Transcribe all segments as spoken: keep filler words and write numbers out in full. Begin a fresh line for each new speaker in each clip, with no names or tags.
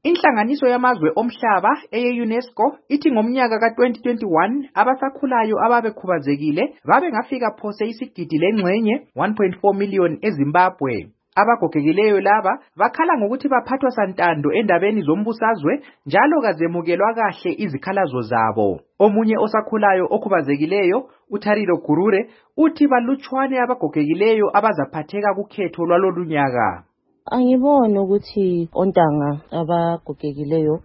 Inhlanganiso yamazwe omhlaba eye-UNESCO ithi ngomnyaka ka twenty twenty-one abasakhulayo ababekhubazekile babe ngafika phose isigidi lengxenye one point four million eZimbabwe. Abagogekileyo laba bakhala ngokuthi baphathwa santando endabeni zombusazwe njalo kazemukelwa kahle izikhalazo zabo. Omunye osakhulayo okhubazekileyo uThariro Gurure uthi balutshwane abagogekileyo abazaphatheka kukhetho lwalolunyaka.
Angibona ukuthi ontanga abagogekileyo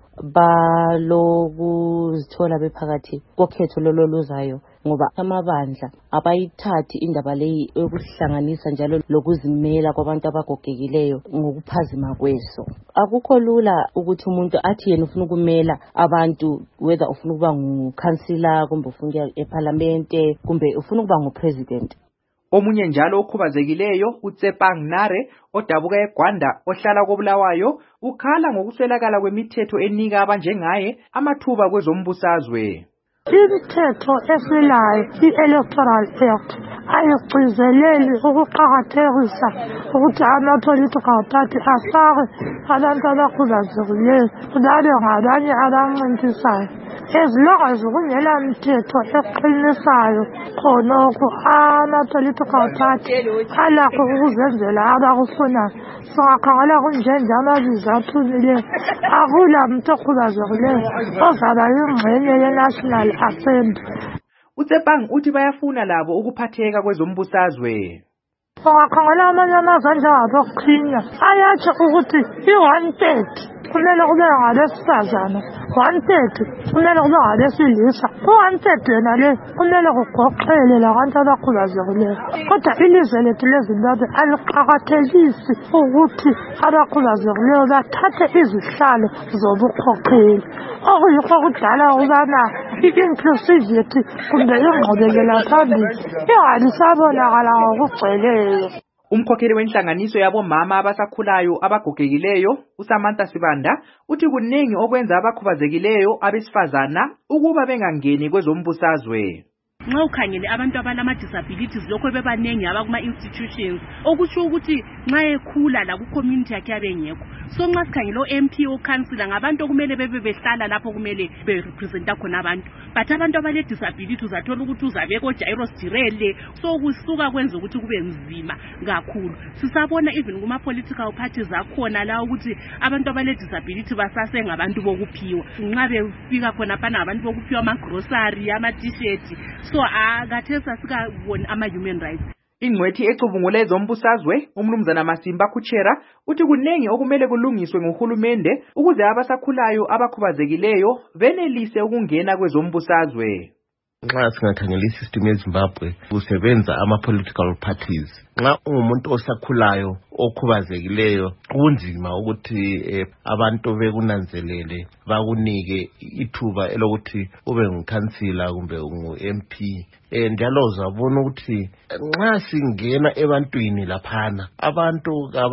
balokuzithola bephakathi kokhetho lololuzayo ngoba amabandla abayithathi indaba leyi yokuhlanganisa njalo lokuzimela kwabantu abagogekileyo ngokuphazima kweso. Akukho lula ukuthi umuntu athi yena ufuna ukumela abantu, whether ufuna ukuba ngukhansila kumbe ufuna ukuya eParliamente kumbe ufuna ukuba ngupresident.
Omunye njalo okhubazekileyo uTsepang Nare odabuka eGwanda ohlala koBulawayo ukhala ngokuswelakala kwemithetho enika abanjengaye amathuba kwezombusazwe.
Imithetho esilayo i-Electoral Act ayigcizeleli ukuqakathekisa ukuthi ama-political party afake abantu abakhubazekileyo babe ngabanye abancintisayo. As long as kungela mthetho eqinisayo khonokho ama-political party alakho ukuzenzela abakufunayo. Singakhangela kunjenje amabizo aphumileyo akula muntu okhubazekileyo ozaba yingxenye ye-National Assembly.
uTsepang uthi bayafuna labo ukuphatheka kwezombusazwe.
Singakhangela amanye amazwe anjengaboKenya ayatsho ukuthi i-one third kumele kube ngabesifazane, one third kumele kube ngabesilisa, u-one third yena le kumele kugoqele labantu abakhubazekileyo. Kodwa ilizwe lethu leZimbabwe aliqakathekisi ukuthi abakhubazekileyo bathathe izihlalo zobukhokheli, okuyikho kudala ukubana i-inclusivity kumbe ingqubekela phambili ingalisabonakala ngokugcweleyo.
Umkhokheli wenhlanganiso yabomama abasakhulayo abagogekileyo uSamantha Sibanda uthi kuningi okwenza abakhubazekileyo abesifazana ukuba bengangeni kwezombusazwe.
Nxa ukhangele abantu abalama disabilities lokho bebanengi abakuma institutions okusho ukuthi nxa ekhula la ku community yakhe abengekho. So nxa sikhangele o-M P o-councilor ngabantu okumele bebe behlala lapho kumele be representa khona abantu, but abantu abale disabilities uzathola ukuthi uzabeka oJairos Direle, so kusuka kwenza ukuthi kube nzima kakhulu. Sisabona even kuma political parties akhona la ukuthi abantu abale disability basase ngabantu bokuphiwa, nxa befika khona pana abantu bokuphiwa ama grocery, ama t-shirt. So akathesa sikabona ama human rights.
Ingcwethi ecubungule zombusazwe uMnumzana Masimba Kuchera uthi kunengi okumele kulungiswe ngohulumende ukuze abasakhulayo abakhubazekileyo benelise ukungena kwezombusazwe.
Nxa singakhangela isystem eZimbabwe kusebenza ama-political parties. Nxa ungumuntu osakhulayo okhubazekileyo kunzima ukuthi eh, abantu bekunanzelele bakunike ithuba elokuthi ube ngukhansila kumbe ungu-M P. Eh, njalo uzabona ukuthi nxa singena ebantwini laphana abantu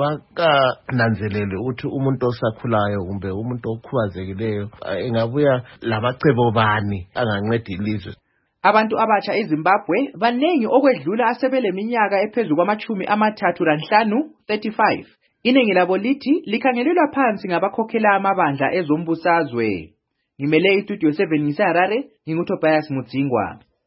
abakananzelele ukuthi umuntu osakhulayo kumbe umuntu okhubazekileyo engabuya lamacebo bani anganceda ilizwe.
Abantu abatsha eZimbabwe banengi okwedlula asebele minyaka ephezulu kwamachumi amathathu lanhlanu thirty-five. Iningi labo lithi likhangelelwa phansi ngabakhokhela amabandla ezombusazwe. Ngimele istudio seven ngiseHarare, nginguTobias Mudzingwa.